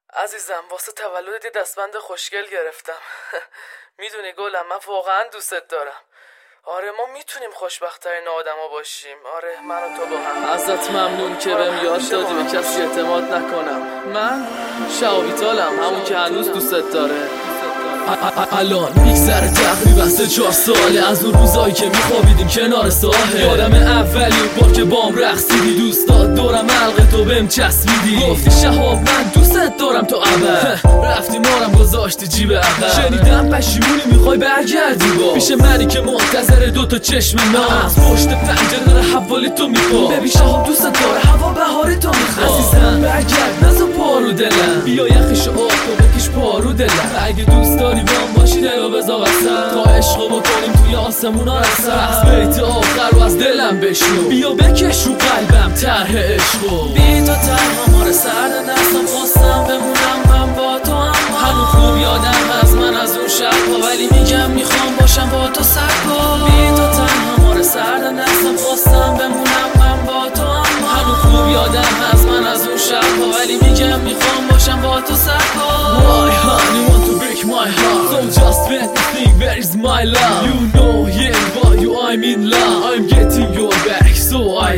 عزیزم واسه تولدت یه دستبند خوشگل گرفتم. میدونی گلم من واقعا دوستت دارم. آره ما میتونیم خوشبخت‌ترین آدما باشیم. آره من و تو با هم. ازت ممنون که بهم یاد دادی به کسی اعتماد نکنم. من شعبیتالم، همون که هنوز دوستت داره. الان میگذره تقریبا 3-4 ساله از اون روزایی که میخوابیدیم کنار ساحل. یادم اولین بار که بام رقصیدی، دوستات دورم حلقه تو بهم چسبیدی، گفتی شهاب من دوستت دارم تو ابد. رفتی مارم گذاشتی جیب عقب. شنیدم پشیمونی میخوای برگردی با پیش منی که منتظر دوتا چشم ناز پشت پنجره داره حوالی تو میپا. ببین شهاب دوستت داره هوا بهاری تو میخواد. عزیزم برگرد نزا پارو دلم، بیا یخش آب تو بکش پارو دلم. اگه دوست داری بام باشی دلو بزا وسط، تا عشقو بکنیم توی آسمونا رسد. از بیت آخر و از دلم بشنو، بیا بکش رو قلبم طرح عشقو. بی تو تنها مار سرد دستم خواستم بمونم من با تو، اما هنو خوب یادم از من از اون شب، ولی میگم میخوام باشم با تو سرکو. بی تو تنها مار سرد دستم خواستم بمونم من با تو، اما هنو خوب یادم از من از اون شب، ولی میگم میخوام باشم با تو سرکو. My honey want to break my heart, so just let me think where is my love. You know yeah why you I'm in love, I'm getting your back so I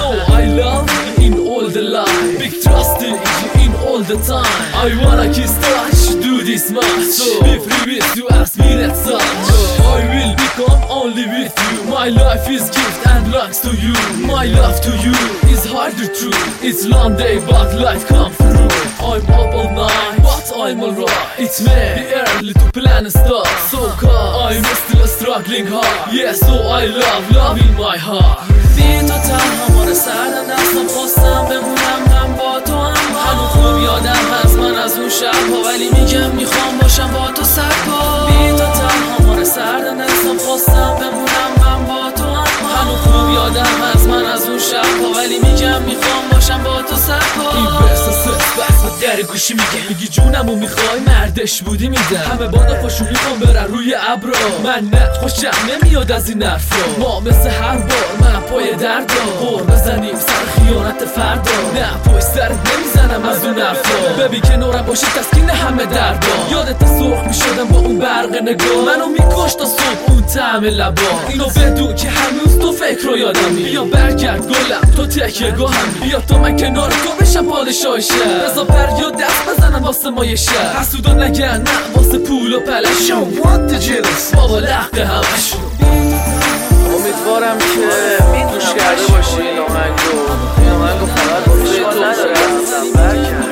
love in all the life, big trust in all the time. I wanna kiss touch do this much, so if you wish you ask me that such, I will become only with you. My life is gift and belongs to you. My love to you is harder true. It's long day but life come through. I'm up all night but I'm alright. It's me the early to plan a start, so come I'm still struggling hard. Yeah so I love in my heart. بی تو تنها مار سردم دستم خواستم بمونم من با تو، اما هنو خوب یادم از من از اون شب، ولی میگم میخوام باشم با تو سرکو. بی تو تنها مار سردم دستم خواستم بمونم من با تو، اما هنو خوب یادم از من از اون شب، ولی میگم میخوام باشم با تو سرکو. این برسه بس در گوشی میگی جونمو میخوای مردش بودی میدم. همه بادا پاشو میخوام برن روی ابرا، من نه خوشم نمیاد از این حرفا. ما مثل هر بار من پای دردا غور بزنیم سر خیانت فردا، نه پشت سرت نمیزنم از اون حرفا. ببین کنارم باشی تسکین همه دردا، یادت سرخ میشدم با اون برق نگاه، منو میکش تا صبح اون طعم لبا. اینو بدون که هنوز تو فکر رو یادمی، بیا برگرد گلم تو تکیه گاهم، بیا تا من کنار تو بشم پادشاه شهر. رضا پریا دست بزنن واسه ما یه شهر، حسودا نگن نه واسه پول و پلشون. بابا لحقه همشون. امیدوارم که گوش کرده باشی این آهنگو فقط واسه تو داره عزیزم.